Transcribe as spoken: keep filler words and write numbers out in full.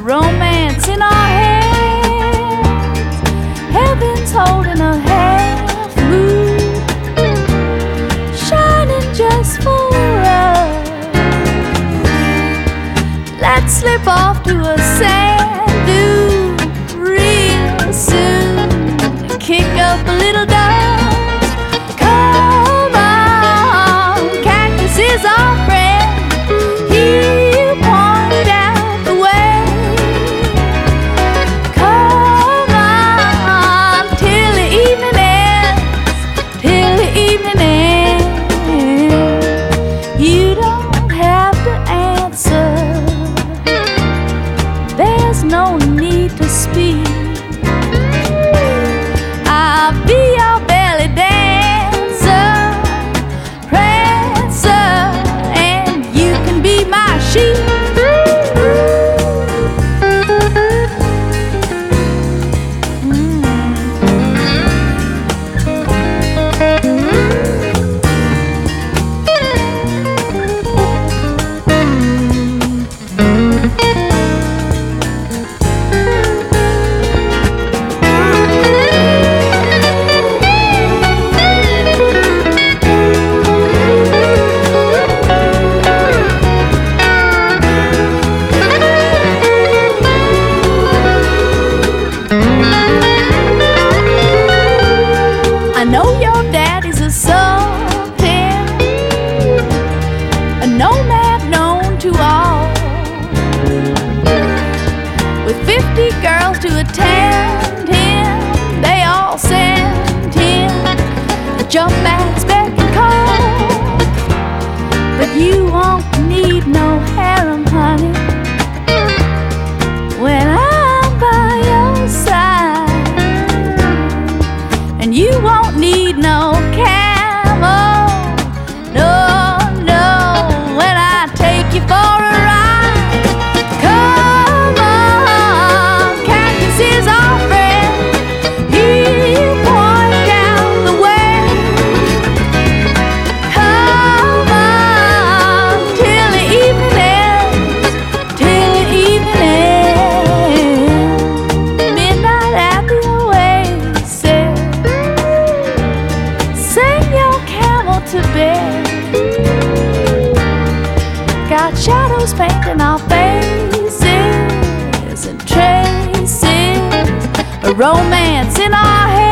romance in our hands. Heaven's holding a half moon, shining just for us. Let's slip off to a sand dune real soon, kick up a little dust. Come on, cactus is our friend, he'll point out the way. Come on, till the evening ends, till the evening ends. You don't have to answer, there's no need to speak. I'll be your belly dancer, prancer, and you can be my sheep. I know your daddy's a sultan, a nomad known to all, with fifty girls to attend him. They all send him a jump bags beck and call. But you won't need no harem, honey, when I'm by your side. And you won't need no camel, no, no, when I take you for a ride. Come on, cactus is our friend, he'll point out the way. Come on, till the evening ends, till the evening ends. Midnight at the oasis, send your camel to bed. Got shadows painting our faces and traces, a romance in our head.